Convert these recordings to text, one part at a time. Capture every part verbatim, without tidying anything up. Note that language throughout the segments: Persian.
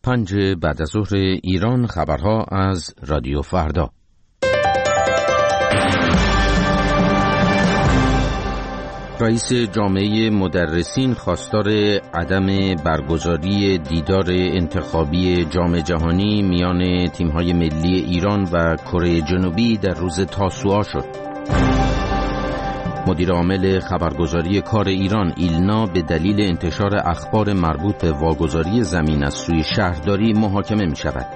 پنج بعد از ظهر ایران، خبرها از رادیو فردا. رئیس جامعه مدرسین خواستار عدم برگزاری دیدار انتخابی جام جهانی میان تیم‌های ملی ایران و کره جنوبی در روز تاسوعا شد. مدیر عامل خبرگزاری کار ایران ایلنا به دلیل انتشار اخبار مربوط به واگذاری زمین از سوی شهرداری محاکمه می شود.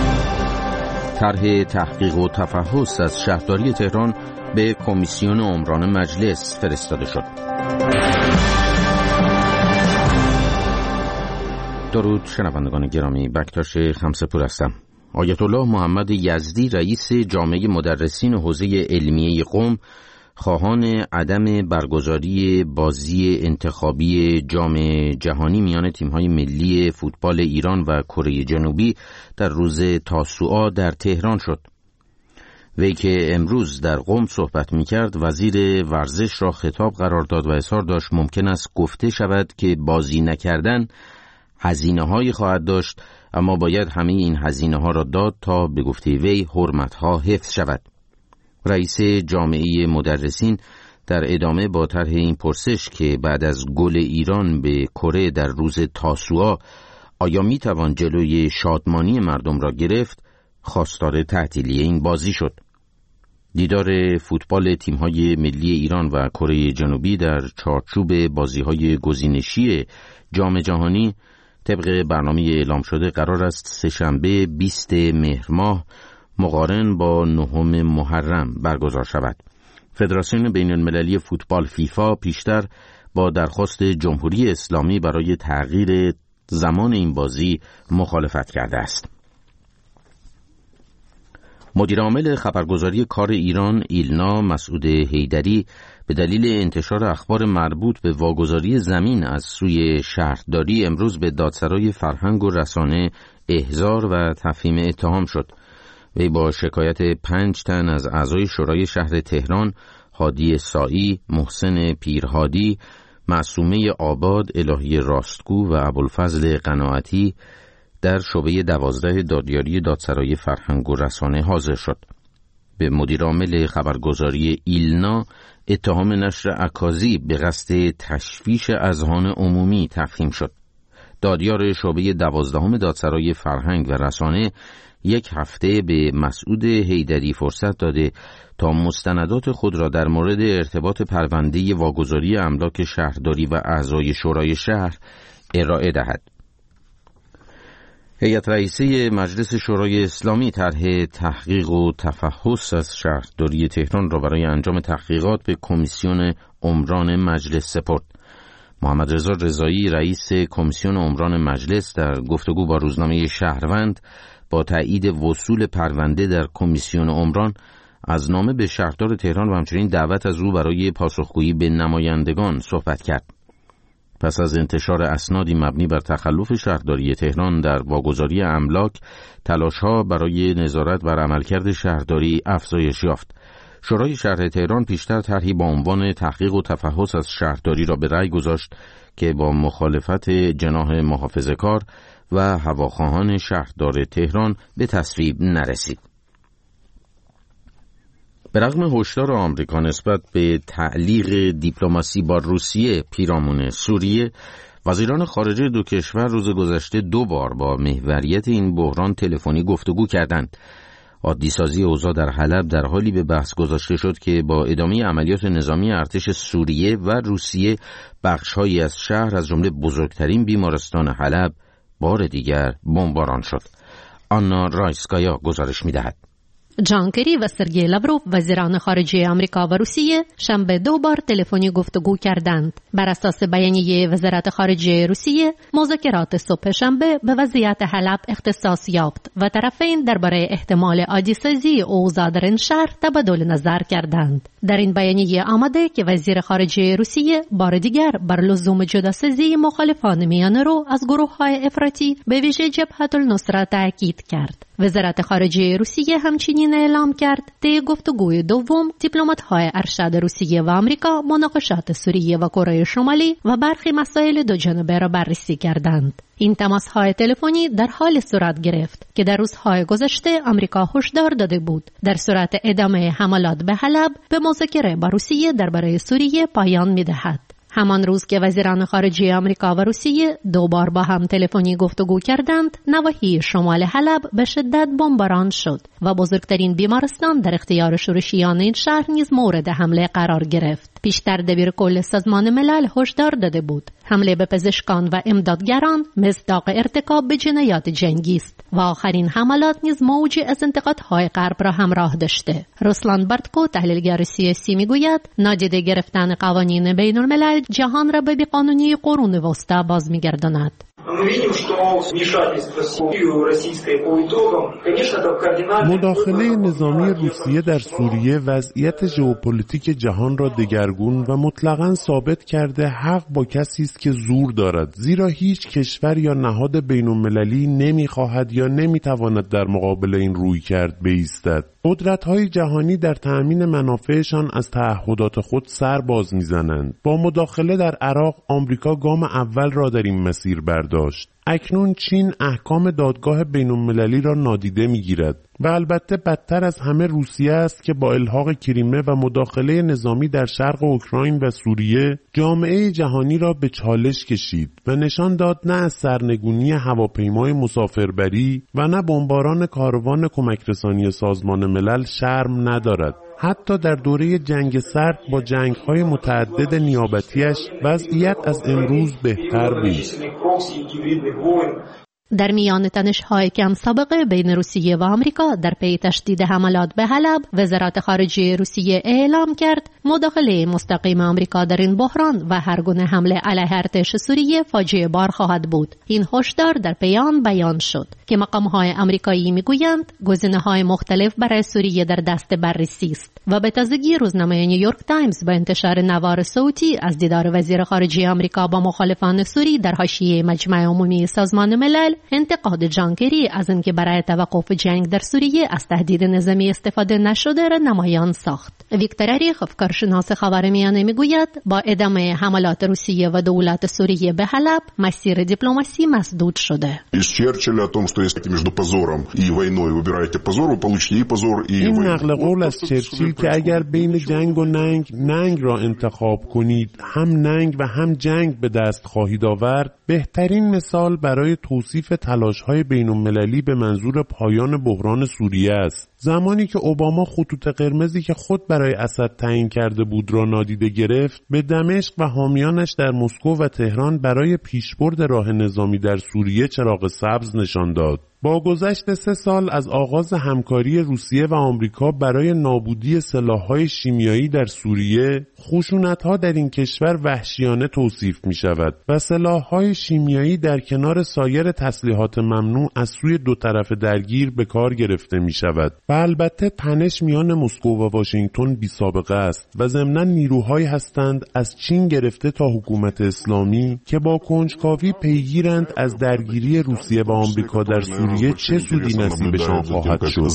طرح تحقیق و تفحص از شهرداری تهران به کمیسیون عمران مجلس فرستاده شد. درود شنوندگان گرامی، بکتاش خمسه‌پور هستم. آیت الله محمد یزدی رئیس جامعه مدرسین حوزه علمیه قم خواهان عدم برگزاری بازی انتخابی جام جهانی میان تیم‌های ملی فوتبال ایران و کره جنوبی در روز تاسوعا در تهران شد. وی که امروز در قم صحبت می‌کرد، وزیر ورزش را خطاب قرار داد و اظهار داشت ممکن است گفته شود که بازی نکردن هزینه‌هایی خواهد داشت، اما باید همه این هزینه‌ها را داد تا به گفته وی حرمت‌ها حفظ شود. رئیس جامعه مدرسین در ادامه با طرح این پرسش که بعد از گل ایران به کره در روز تاسوعا آیا می توان جلوی شادمانی مردم را گرفت، خواستار تعطیلی این بازی شد. دیدار فوتبال تیم‌های ملی ایران و کره جنوبی در چارچوب بازی‌های گزینشی جام جهانی طبق برنامه اعلام شده قرار است سه‌شنبه بیست مهر ماه مقارن با نهم محرم برگزار شود. فدراسیون بین المللی فوتبال فیفا پیشتر با درخواست جمهوری اسلامی برای تغییر زمان این بازی مخالفت کرده است. مدیر عامل خبرگزاری کار ایران ایلنا مسعود حیدری به دلیل انتشار اخبار مربوط به واگذاری زمین از سوی شهرداری امروز به دادسرای فرهنگ و رسانه احضار و تفهیم اتهام شد. وی با شکایت پنج تن از اعضای شورای شهر تهران، هادی سائی، محسن پیرهادی، معصومه آباد، الهی راستگو و ابوالفضل قناعتی در شعبه دوازده دادیاری دادسرای فرهنگ و رسانه حاضر شد. به مدیر عامل خبرگزاری ایلنا اتهام نشر اکاذیب به قصد تشویش اذهان عمومی تفهیم شد. دادیار شعبه دوازدهم دادسرای فرهنگ و رسانه یک هفته به مسعود حیدری فرصت داده تا مستندات خود را در مورد ارتباط پرونده واگذاری املاک شهرداری و اعضای شورای شهر ارائه دهد. هیئت رئیسه مجلس شورای اسلامی طرح تحقیق و تفحص از شهرداری تهران را برای انجام تحقیقات به کمیسیون عمران مجلس سپرد. محمد رضا رضایی رئیس کمیسیون عمران مجلس در گفتگو با روزنامه شهروند با تایید وصول پرونده در کمیسیون عمران از نامه به شهردار تهران و همچنین دعوت از او برای پاسخگویی به نمایندگان صحبت کرد. پس از انتشار اسنادی مبنی بر تخلف شهرداری تهران در واگذاری املاک، تلاش‌ها برای نظارت بر عملکرد شهرداری افزایش یافت. شورای شهر تهران پیشتر طرحی با عنوان تحقیق و تفحص از شهرداری را به رأی گذاشت که با مخالفت جناح محافظه‌کار و هواخواهان شهردار تهران به تصویب نرسید. به رغم هشدار آمریکا نسبت به تعلیق دیپلماسی با روسیه پیرامون سوریه، وزیران خارجه دو کشور روز گذشته دو بار با محوریت این بحران تلفنی گفتگو کردند. عادی‌سازی اوضاع در حلب در حالی به بحث گذاشته شد که با ادامه عملیات نظامی ارتش سوریه و روسیه بخش‌هایی از شهر از جمله بزرگترین بیمارستان حلب بار دیگر بمباران شد. آنا رایسکایا گزارش می‌دهد. جان کری و سرگئی لاوروف وزیران خارجه آمریکا و روسیه شنبه دو بار تلفنی گفتگو کردند. بر اساس بیانیه وزارت خارجه روسیه، مذاکرات صبح شنبه به وضعیت حلب اختصاص یافت و طرفین درباره احتمال عادی‌سازی اوضاع در این شهر تبادل نظر کردند. در این بیانیه آمده که وزیر خارجه روسیه بار دیگر بر لزوم جداسازی مخالفان میانه رو از گروه‌های افراطی به ویژه جبهة النصره تاکید کرد. وزارت خارجه روسیه همچنین اعلام کرد طی گفتگوی دوم دیپلمات‌های ارشد روسیه و آمریکا مناقشات سوریه و کره شمالی و برخی مسائل دوجانبه را بررسی کردند. این تماس‌های تلفنی در حال صورت گرفت که در روزهای گذشته آمریکا هشدار داده بود در صورت ادامه حملات به حلب به مذاکره با روسیه درباره سوریه پایان می‌دهد. همان روز که وزیران خارجه آمریکا و روسیه دو بار با هم تلفنی گفتگو کردند، نواحی شمال حلب به شدت بمباران شد و بزرگترین بیمارستان در اختیار شورشیان این شهر نیز مورد حمله قرار گرفت. پیشتر دبیر کل سازمان ملل هشدار داده بود حمله به پزشکان و امدادگران مصداق ارتکاب به جنایات جنگی است و آخرین حملات نیز موجی از انتقادهای غرب را همراه داشته. رسلان بارتکو تحلیلگر سیاسی میگوید نادیده گرفتن قوانین بین الملل جهان را به بیقانونی قرون وسطی باز میگرداند. مداخله نظامی روسیه در سوریه وضعیت ژئوپلیتیک جهان را دگرگون و مطلقاً ثابت کرده حق با کسی است که زور دارد، زیرا هیچ کشور یا نهاد بین‌المللی نمی‌خواهد یا نمی‌تواند در مقابل این رویکرد بایستد. قدرت‌های جهانی در تأمین منافعشان از تعهدات خود سر باز می‌زنند. با مداخله در عراق آمریکا گام اول را در این مسیر برداشت. اکنون چین احکام دادگاه بین‌المللی را نادیده می‌گیرد و البته بدتر از همه روسیه است که با الحاق کریمه و مداخله نظامی در شرق اوکراین و سوریه جامعه جهانی را به چالش کشید و نشان داد نه از سرنگونی هواپیمای مسافربری و نه بمباران کاروان کمک رسانی سازمان ملل شرم ندارد. حتی در دوره جنگ سرد با جنگ‌های متعدد نیابتیش وضعیت از امروز بهتر بود. در میان تنش‌های کم سابقه بین روسیه و آمریکا در پی تشدید حملات به حلب، وزارت خارجه روسیه اعلام کرد مداخله مستقیم آمریکا در این بحران و هر گونه حمله علیه ارتش سوریه فاجعه بار خواهد بود. این هشدار در پی آن بیان شد که مقام‌های آمریکایی می‌گویند گزینه‌های مختلف برای سوریه در دست بررسی است و به تازگی روزنامه نیویورک تایمز با انتشار نوار صوتی از دیدار وزیر خارجه آمریکا با مخالفان سوری در حاشیه مجمع عمومی سازمان ملل انتقاد جان کری از اینکه برای توقف جنگ در سوریه از تهدید نظامی استفاده نشده را نمایان ساخت. ویکتور اریخوف کارشناس خاورمیانه میگوید با ادامه حملات روسیه و دولت سوریه به حلب مسیر دیپلماسی مسدود شده. این نقل قول از چرچیل که اگر بین جنگ و ننگ ننگ را انتخاب کنید هم ننگ و هم جنگ به دست خواهید آورد بهترین مثال برای توصیف تلاش‌های بین‌المللی به منظور پایان بحران سوریه است. زمانی که اوباما خطوط قرمزی که خود برای اسد تعیین کرده بود را نادیده گرفت، به دمشق و حامیانش در مسکو و تهران برای پیشبرد راه نظامی در سوریه چراغ سبز نشان داد. با گذشت سه سال از آغاز همکاری روسیه و آمریکا برای نابودی سلاح‌های شیمیایی در سوریه، خشونت‌ها در این کشور وحشیانه توصیف می‌شود و سلاح‌های شیمیایی در کنار سایر تسلیحات ممنوع از سوی دو طرف درگیر به کار گرفته می‌شود. و البته تنش میان مسکو و واشنگتن بی‌سابقه است و ضمناً نیروهایی هستند از چین گرفته تا حکومت اسلامی که با کنجکاوی پیگیرند از درگیری روسیه و آمریکا در سوریه چه سودی نصیبشان خواهد شد.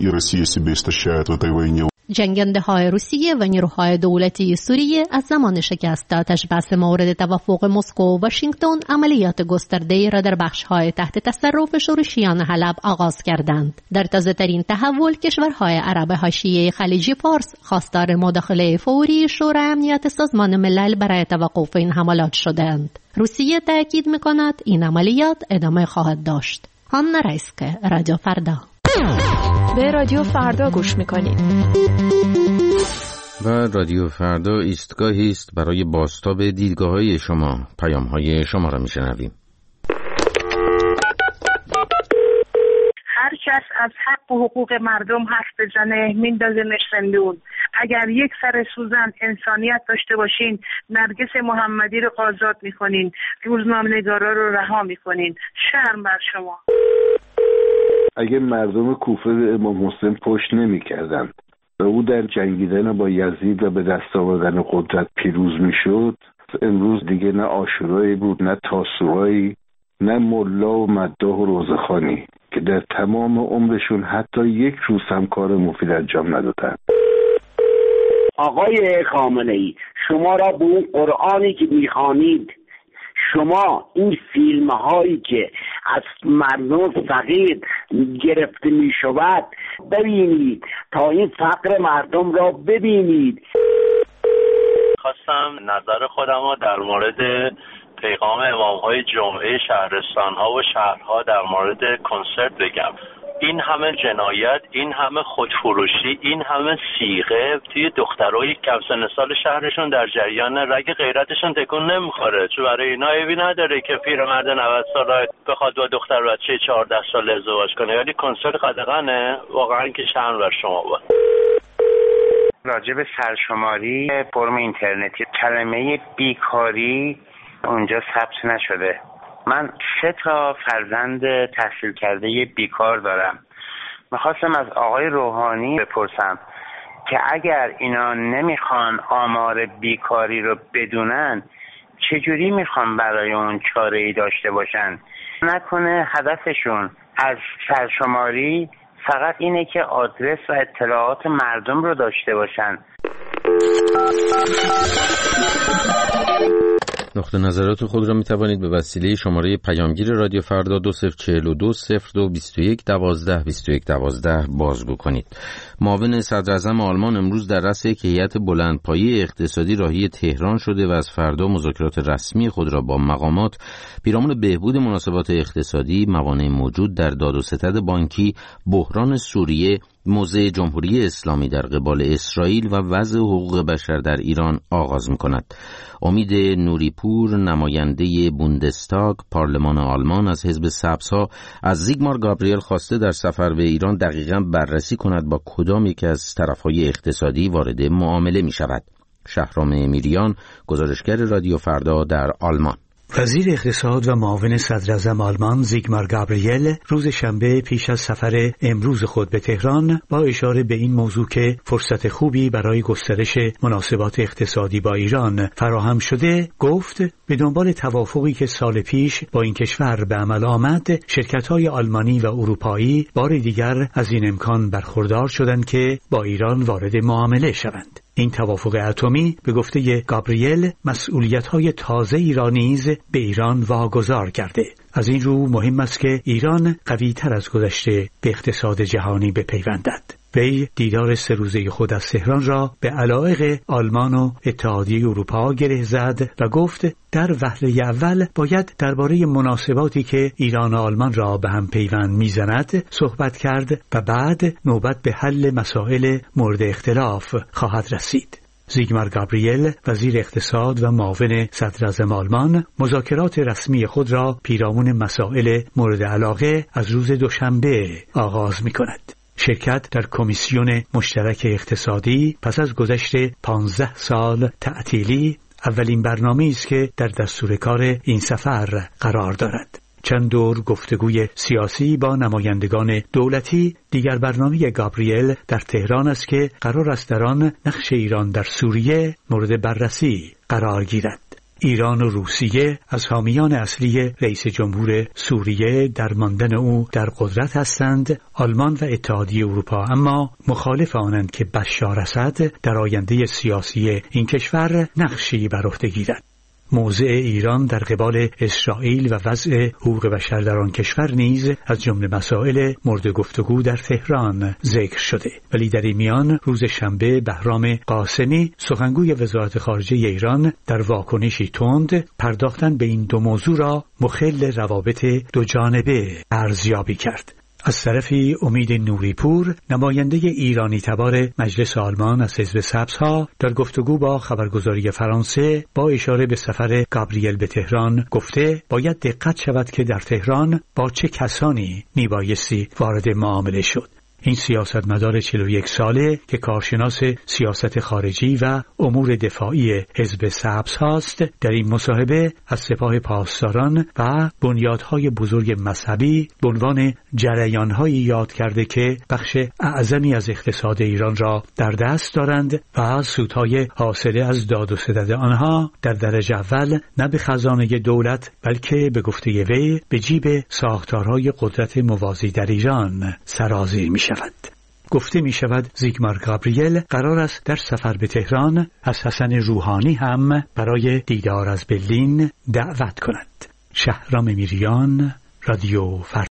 جنگنده های روسیه و نیروهای دولتی سوریه از زمان شکست آتش بس مورد توافق مسکو و واشنگتن عملیات گسترده‌ای را در بخش‌های تحت تصرف شورشیان حلب آغاز کردند. در تازه‌ترین تحول کشورهای عرب حاشیه خلیج فارس خواستار مداخله فوری شورای امنیت سازمان ملل برای توقف این حملات شدند. روسیه تاکید می‌کند این عملیات ادامه خواهد داشت. هانا رایسکه، رادیو فردا. به رادیو فردا گوش میکنید و رادیو فردا ایستگاهی است برای بازتاب دیدگاه‌های شما. پیام‌های شما را میشنویم. هر کس از حق و حقوق مردم حرف بزنه میندازنش زندون. اگر یک سر سوزن انسانیت داشته باشین نرگس محمدی رو آزاد میکنین، روزنامه‌نگارا رو رها میکنین. شرم بر شما. اگه مردم کوفه به امام حسین پشت نمی کردن و او در جنگیدن با یزید و به دست آوردن قدرت پیروز می شد، امروز دیگه نه عاشورایی بود، نه تاسوعایی، نه ملا و مداح و روزخانی. که در تمام عمرشون حتی یک روز هم کار مفید انجام ندادن. آقای خامنه‌ای، شما را به اون قرآنی که میخوانید، شما این فیلم هایی که از مردم فقیر گرفته می شود ببینید تا این فقر مردم را ببینید. خواستم نظر خودم را در مورد پیغام امام های جمعه شهرستان ها و شهرها در مورد کنسرت بگم. این همه جنایت، این همه خودفروشی، این همه صیغه توی دخترای کم سن سال شهرشون در جریان رگ غیرتشون تکون نمیخوره. چون برای اینا عیبی نداره که پیرمرد نود ساله بخواد با دختر بچه چهارده ساله ازدواج کنه. یعنی کنسرت قدغنه واقعا که شرم بر شما بود. راجع به سرشماری فرم اینترنتی کلمه بیکاری اونجا ثبت نشده. من سه تا فرزند تحصیل کرده بیکار دارم. میخواستم از آقای روحانی بپرسم که اگر اینا نمیخوان آمار بیکاری رو بدونن چجوری میخوان برای اون چاره‌ای داشته باشن؟ نکنه هدفشون از سرشماری فقط اینه که آدرس و اطلاعات مردم رو داشته باشن. نقطه نظرات خود را می توانید به وسیله شماره پیامگیر رادیو فردا دو صفر چهل و دو صفر دو بیست و یک دوازده بیست و یک دوازده بازگو کنید. معاون صدر اعظم آلمان امروز در رأس یک هیئت بلندپایه اقتصادی راهی تهران شده و از فردا مذاکرات رسمی خود را با مقامات پیرامون بهبود مناسبات اقتصادی، موانع موجود در داد و ستد بانکی، بحران سوریه، موضع جمهوری اسلامی در قبال اسرائیل و وضع حقوق بشر در ایران آغاز می‌کند. امید نوریپور، نماینده بوندستاگ پارلمان آلمان، از حزب سبزها از زیگمار گابریل خواسته در سفر به ایران دقیقاً بررسی کند با کدام یک از طرف‌های اقتصادی وارد معامله می‌شود. شهرام امیریان، گزارشگر رادیو فردا در آلمان. وزیر اقتصاد و معاون صدر اعظم آلمان زیگمار گابریل روز شنبه پیش از سفر امروز خود به تهران با اشاره به این موضوع که فرصت خوبی برای گسترش مناسبات اقتصادی با ایران فراهم شده گفت به دنبال توافقی که سال پیش با این کشور به عمل آمد، شرکت‌های آلمانی و اروپایی بار دیگر از این امکان برخوردار شدند که با ایران وارد معامله شوند. این توافق اتمی به گفته گابریل مسئولیت‌های تازه‌ای را نیز به ایران واگذار کرده. از این رو مهم است که ایران قوی‌تر از گذشته به اقتصاد جهانی بپیوندد. وی دیدار سه روزه خود از تهران را به علایق آلمان و اتحادیه اروپا گره زد و گفت در وهله اول باید درباره مناسباتی که ایران و آلمان را به هم پیوند می‌زند صحبت کرد و بعد نوبت به حل مسائل مورد اختلاف خواهد رسید. زیگمار گابریل، وزیر اقتصاد و معاون صدر اعظم آلمان، مذاکرات رسمی خود را پیرامون مسائل مورد علاقه از روز دوشنبه آغاز می‌کند. شرکت در کمیسیون مشترک اقتصادی پس از گذشت پانزده سال تعطیلی اولین برنامه‌ای است که در دستور کار این سفر قرار دارد. چند دور گفتگوی سیاسی با نمایندگان دولتی دیگر برنامه گابریل در تهران است که قرار است در آن نقش ایران در سوریه مورد بررسی قرار گیرد. ایران و روسیه از حامیان اصلی رئیس جمهور سوریه در ماندن او در قدرت هستند. آلمان و اتحادیه اروپا اما مخالف آنند که بشار اسد در آینده سیاسی این کشور نقشی بر عهده گیرد. موضع ایران در قبال اسرائیل و وضع حقوق بشر در آن کشور نیز از جمله مسائل مورد گفتگو در تهران ذکر شده. ولی در این میان روز شنبه بهرام قاسمی، سخنگوی وزارت خارجه ایران، در واکنشی تند پرداختن به این دو موضوع را مخل روابط دو جانبه ارزیابی کرد. از طرفی امید نوریپور، نماینده ایرانی تبار مجلس آلمان از حزب سبزها، در گفتگو با خبرگزاری فرانسه با اشاره به سفر گابریل به تهران گفته باید دقت شود که در تهران با چه کسانی میبایستی وارد معامله شد. این سیاستمدار چهل و یک ساله که کارشناس سیاست خارجی و امور دفاعی حزب سبز هاست، در این مصاحبه از سپاه پاسداران و بنیادهای بزرگ مذهبی به عنوان جریان‌هایی یاد کرده که بخش اعظمی از اقتصاد ایران را در دست دارند و سودهای حاصله از داد و ستد آنها در درجه اول نه به خزانه دولت بلکه به گفته وی به جیب ساختارهای قدرت موازی در ایران سرازیر می شود. گفته می شود زیگمار گابریل قرار است در سفر به تهران از حسن روحانی هم برای دیدار از برلین دعوت کند. شهرام میریان، رادیو فردا.